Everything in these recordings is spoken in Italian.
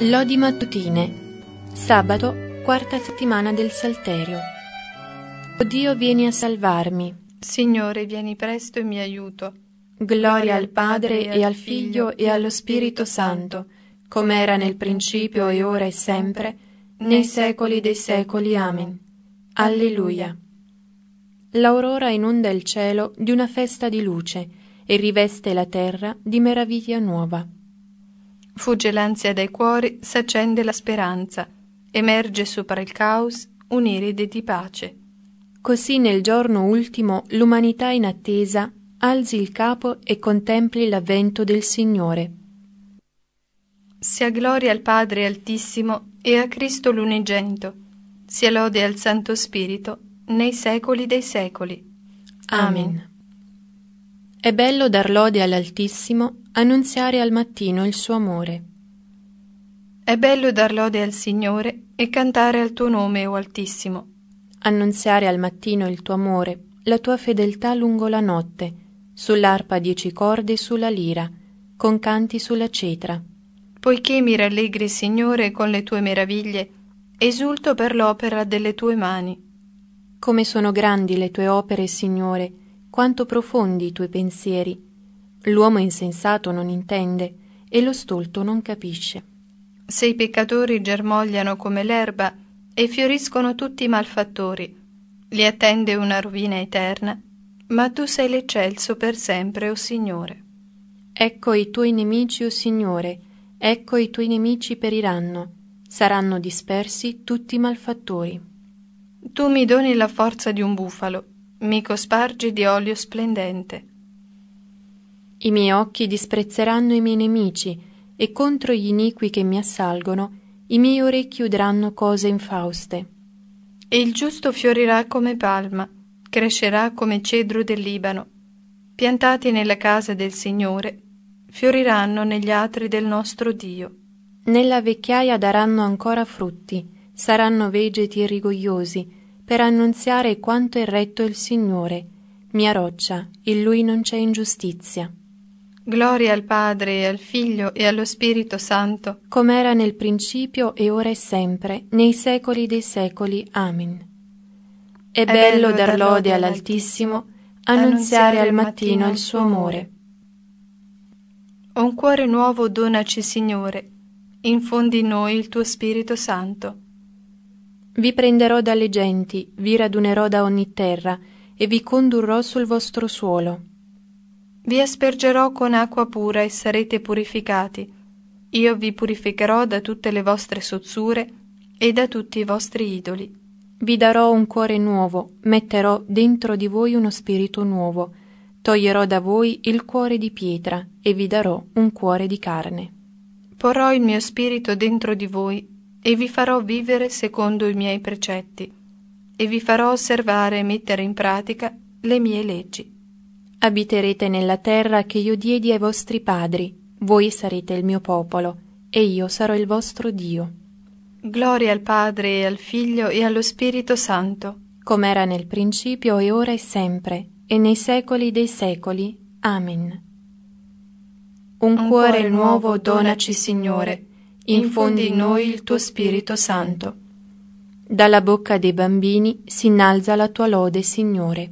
Lodi mattutine. Sabato, quarta settimana del Salterio. O Dio, vieni a salvarmi. Signore, vieni presto in mio aiuto. Gloria al Padre e al Figlio e allo Spirito Santo, come era nel principio e ora e sempre, nei secoli dei secoli. Amen. Alleluia. L'aurora inonda il cielo di una festa di luce e riveste la terra di meraviglia nuova. Fugge l'ansia dai cuori, s'accende la speranza, emerge sopra il caos un'iride di pace. Così nel giorno ultimo l'umanità in attesa alzi il capo e contempli l'avvento del Signore. Sia gloria al Padre Altissimo e a Cristo l'Unigenito, sia lode al Santo Spirito nei secoli dei secoli. Amen. È bello dar lode all'Altissimo, annunziare al mattino il suo amore. È bello dar lode al Signore e cantare al tuo nome, o Altissimo. Annunziare al mattino il tuo amore, la tua fedeltà lungo la notte, sull'arpa 10 corde e sulla lira, con canti sulla cetra. Poiché mi rallegri, Signore, con le tue meraviglie, esulto per l'opera delle tue mani. Come sono grandi le tue opere, Signore, quanto profondi i tuoi pensieri. L'uomo insensato non intende e lo stolto non capisce. Se i peccatori germogliano come l'erba e fioriscono tutti i malfattori, li attende una rovina eterna, ma tu sei l'eccelso per sempre, o Signore. Ecco i tuoi nemici, o Signore, ecco i tuoi nemici periranno, saranno dispersi tutti i malfattori. Tu mi doni la forza di un bufalo, mi cospargi di olio splendente. I miei occhi disprezzeranno i miei nemici, e contro gli iniqui che mi assalgono, i miei orecchi udranno cose infauste. E il giusto fiorirà come palma, crescerà come cedro del Libano. Piantati nella casa del Signore, fioriranno negli atri del nostro Dio. Nella vecchiaia daranno ancora frutti, saranno vegeti e rigogliosi, per annunziare quanto è retto il Signore, mia roccia, in Lui non c'è ingiustizia. Gloria al Padre e al Figlio e allo Spirito Santo, come era nel principio e ora e sempre, nei secoli dei secoli. Amen. È bello dar lode all'Altissimo, annunziare al mattino il suo amore. Un cuore nuovo donaci, Signore, infondi in noi il tuo Spirito Santo. Vi prenderò dalle genti, vi radunerò da ogni terra, e vi condurrò sul vostro suolo. Vi aspergerò con acqua pura e sarete purificati. Io vi purificherò da tutte le vostre sozzure e da tutti i vostri idoli. Vi darò un cuore nuovo, metterò dentro di voi uno spirito nuovo, toglierò da voi il cuore di pietra e vi darò un cuore di carne. Porrò il mio spirito dentro di voi e vi farò vivere secondo i miei precetti e vi farò osservare e mettere in pratica le mie leggi. Abiterete nella terra che io diedi ai vostri padri, voi sarete il mio popolo, e io sarò il vostro Dio. Gloria al Padre e al Figlio e allo Spirito Santo, come era nel principio e ora e sempre, e nei secoli dei secoli. Amen. Un cuore nuovo donaci, Signore, infondi in noi il tuo Spirito Santo. Dalla bocca dei bambini si innalza la tua lode, Signore.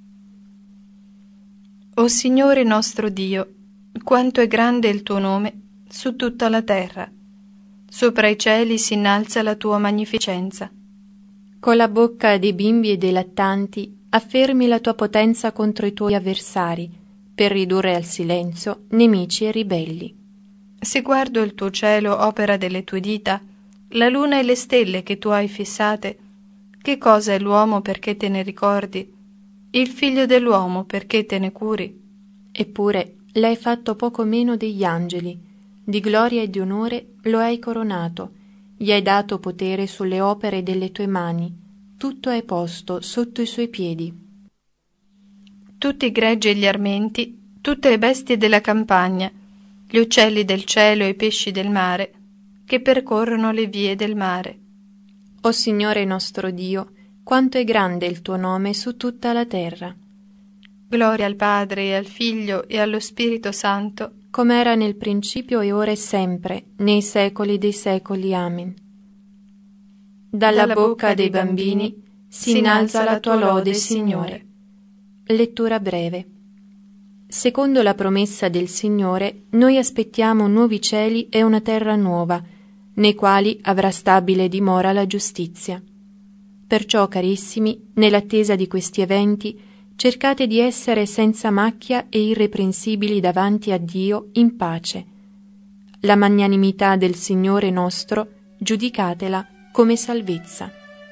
O Signore nostro Dio, quanto è grande il tuo nome su tutta la terra. Sopra i cieli si innalza la tua magnificenza. Con la bocca dei bimbi e dei lattanti affermi la tua potenza contro i tuoi avversari, per ridurre al silenzio nemici e ribelli. Se guardo il tuo cielo, opera delle tue dita, la luna e le stelle che tu hai fissate, che cosa è l'uomo perché te ne ricordi? Il figlio dell'uomo perché te ne curi? Eppure l'hai fatto poco meno degli angeli, di gloria e di onore lo hai coronato, gli hai dato potere sulle opere delle tue mani, tutto hai posto sotto i suoi piedi. Tutti i greggi e gli armenti, tutte le bestie della campagna, gli uccelli del cielo e i pesci del mare, che percorrono le vie del mare. O Signore nostro Dio, quanto è grande il tuo nome su tutta la terra. Gloria al Padre e al Figlio e allo Spirito Santo, come era nel principio e ora e sempre, nei secoli dei secoli. Amen. Dalla bocca dei bambini si innalza la tua lode, Signore. Lettura breve. Secondo la promessa del Signore, noi aspettiamo nuovi cieli e una terra nuova, nei quali avrà stabile dimora la giustizia. Perciò, carissimi, nell'attesa di questi eventi, cercate di essere senza macchia e irreprensibili davanti a Dio in pace. La magnanimità del Signore nostro, giudicatela come salvezza.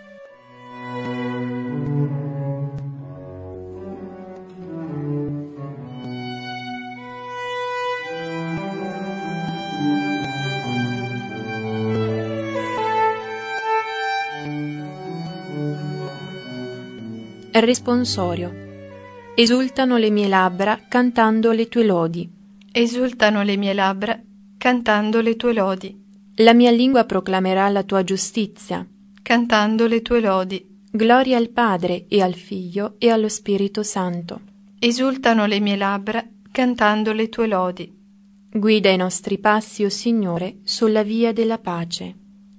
Responsorio. Esultano le mie labbra cantando le tue lodi. Esultano le mie labbra cantando le tue lodi. La mia lingua proclamerà la tua giustizia. Cantando le tue lodi. Gloria al Padre e al Figlio e allo Spirito Santo. Esultano le mie labbra cantando le tue lodi. Guida i nostri passi, o Signore, sulla via della pace.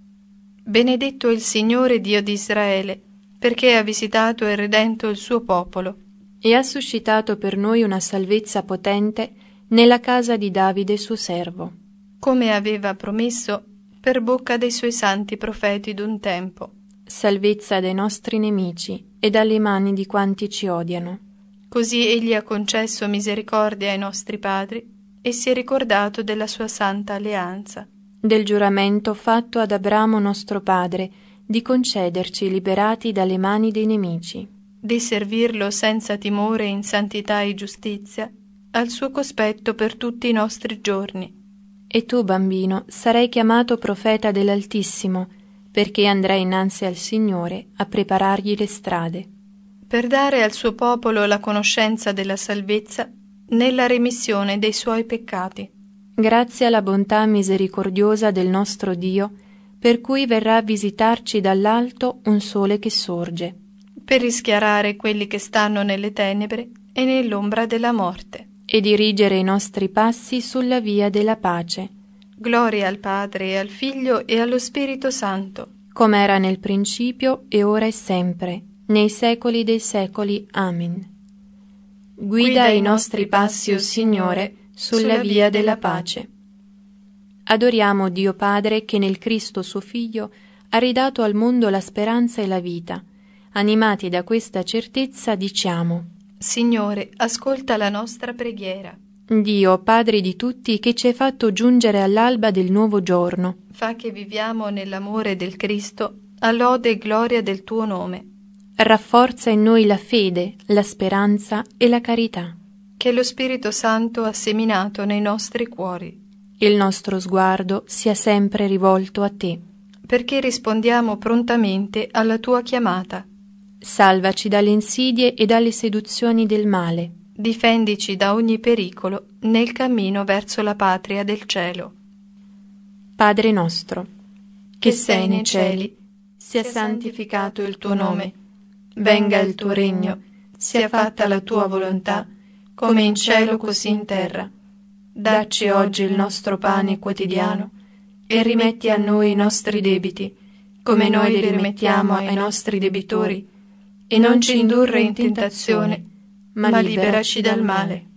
Benedetto il Signore Dio di Israele, perché ha visitato e redento il suo popolo e ha suscitato per noi una salvezza potente nella casa di Davide suo servo, come aveva promesso per bocca dei suoi santi profeti d'un tempo. Salvezza dai nostri nemici e dalle mani di quanti ci odiano. Così egli ha concesso misericordia ai nostri padri e si è ricordato della sua santa alleanza, del giuramento fatto ad Abramo nostro padre di concederci liberati dalle mani dei nemici, di servirlo senza timore in santità e giustizia, al suo cospetto per tutti i nostri giorni. E tu, bambino, sarai chiamato profeta dell'Altissimo, perché andrai innanzi al Signore a preparargli le strade, per dare al suo popolo la conoscenza della salvezza nella remissione dei suoi peccati. Grazie alla bontà misericordiosa del nostro Dio, per cui verrà a visitarci dall'alto un sole che sorge, per rischiarare quelli che stanno nelle tenebre e nell'ombra della morte, e dirigere i nostri passi sulla via della pace. Gloria al Padre e al Figlio e allo Spirito Santo, come era nel principio e ora e sempre, nei secoli dei secoli. Amen. Guida i nostri passi, o Signore, sulla via della pace. Adoriamo Dio Padre che nel Cristo suo Figlio ha ridato al mondo la speranza e la vita. Animati da questa certezza diciamo: Signore, ascolta la nostra preghiera. Dio, Padre di tutti, che ci hai fatto giungere all'alba del nuovo giorno, fa che viviamo nell'amore del Cristo, a lode e gloria del tuo nome. Rafforza in noi la fede, la speranza e la carità, che lo Spirito Santo ha seminato nei nostri cuori. Il nostro sguardo sia sempre rivolto a te, perché rispondiamo prontamente alla tua chiamata. Salvaci dalle insidie e dalle seduzioni del male. Difendici da ogni pericolo nel cammino verso la patria del cielo. Padre nostro, che sei nei cieli, sia santificato il tuo nome. Venga il tuo regno, sia fatta la tua volontà, come in cielo così in terra. Dacci oggi il nostro pane quotidiano e rimetti a noi i nostri debiti, come noi li rimettiamo ai nostri debitori, e non ci indurre in tentazione, ma liberaci dal male.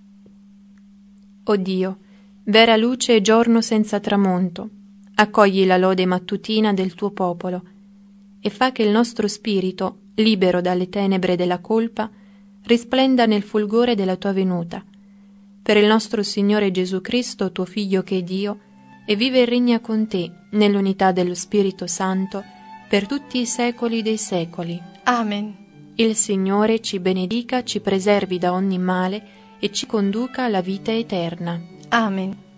O Dio, vera luce e giorno senza tramonto, accogli la lode mattutina del tuo popolo e fa che il nostro spirito, libero dalle tenebre della colpa, risplenda nel fulgore della tua venuta. Per il nostro Signore Gesù Cristo, tuo Figlio che è Dio, e vive e regna con te, nell'unità dello Spirito Santo, per tutti i secoli dei secoli. Amen. Il Signore ci benedica, ci preservi da ogni male e ci conduca alla vita eterna. Amen.